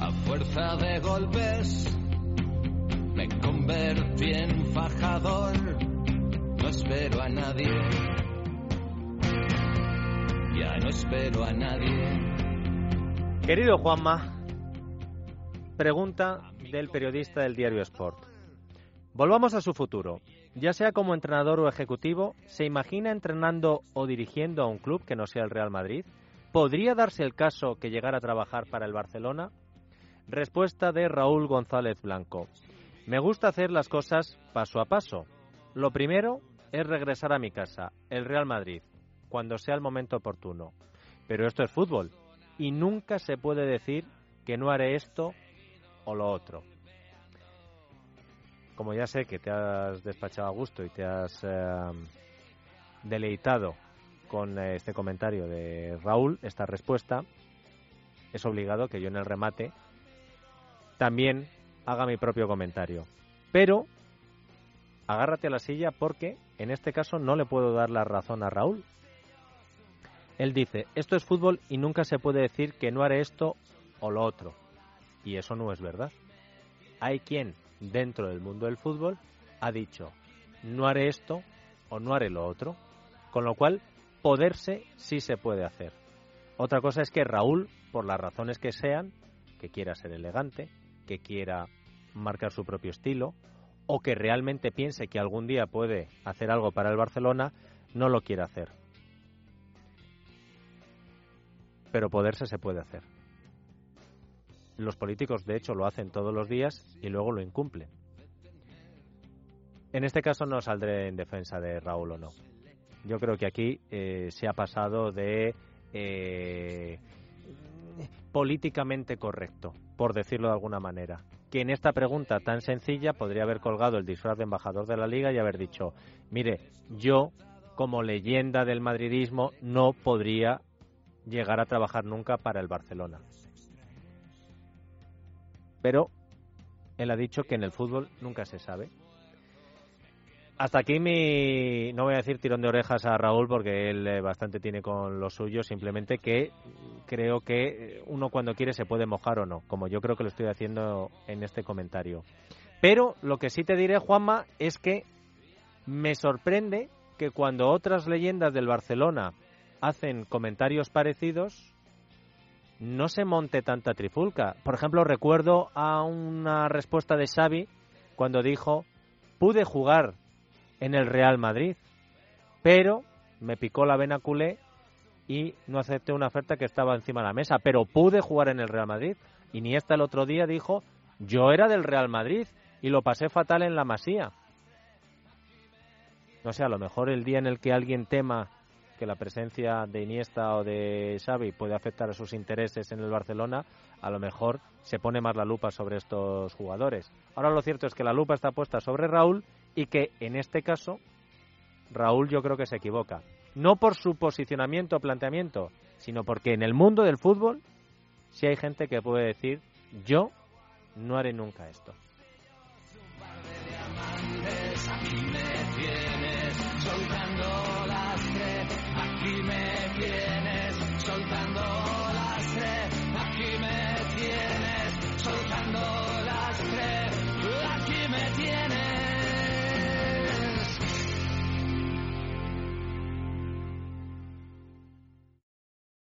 A fuerza de golpes me convertí en fajador. No espero a nadie. Ya no espero a nadie. Querido Juanma, pregunta del periodista del diario Sport. Volvamos a su futuro. Ya sea como entrenador o ejecutivo, ¿se imagina entrenando o dirigiendo a un club que no sea el Real Madrid? ¿Podría darse el caso que llegara a trabajar para el Barcelona? Respuesta de Raúl González Blanco. Me gusta hacer las cosas paso a paso. Lo primero es regresar a mi casa, el Real Madrid, cuando sea el momento oportuno. Pero esto es fútbol y nunca se puede decir que no haré esto o lo otro. Como ya sé que te has despachado a gusto y te has deleitado con este comentario de Raúl, esta respuesta, es obligado que yo en el remate también haga mi propio comentario. Pero agárrate a la silla porque en este caso no le puedo dar la razón a Raúl. Él dice, esto es fútbol y nunca se puede decir que no haré esto o lo otro. Y eso no es verdad. Hay quien dentro del mundo del fútbol ha dicho, no haré esto o no haré lo otro. Con lo cual, poderse sí se puede hacer. Otra cosa es que Raúl, por las razones que sean, que quiera ser elegante, que quiera marcar su propio estilo, o que realmente piense que algún día puede hacer algo para el Barcelona, no lo quiere hacer. Pero poderse se puede hacer. Los políticos, de hecho, lo hacen todos los días y luego lo incumplen. En este caso no saldré en defensa de Raúl o no. Yo creo que aquí se ha pasado de políticamente correcto, por decirlo de alguna manera. Que en esta pregunta tan sencilla podría haber colgado el disfraz de embajador de la Liga y haber dicho, mire, yo como leyenda del madridismo no podría llegar a trabajar nunca para el Barcelona. Pero él ha dicho que en el fútbol nunca se sabe. Hasta aquí no voy a decir tirón de orejas a Raúl porque él bastante tiene con lo suyo, simplemente que creo que uno cuando quiere se puede mojar o no, como yo creo que lo estoy haciendo en este comentario. Pero lo que sí te diré, Juanma, es que me sorprende que cuando otras leyendas del Barcelona hacen comentarios parecidos, no se monte tanta trifulca. Por ejemplo, recuerdo a una respuesta de Xavi cuando dijo, pude jugar en el Real Madrid, pero me picó la vena culé y no acepté una oferta que estaba encima de la mesa, pero pude jugar en el Real Madrid. Iniesta el otro día dijo, yo era del Real Madrid y lo pasé fatal en la Masía. No sé, a lo mejor el día en el que alguien tema que la presencia de Iniesta o de Xavi puede afectar a sus intereses en el Barcelona, a lo mejor se pone más la lupa sobre estos jugadores. Ahora lo cierto es que la lupa está puesta sobre Raúl y que en este caso Raúl yo creo que se equivoca. No por su posicionamiento o planteamiento, sino porque en el mundo del fútbol sí hay gente que puede decir yo no haré nunca esto.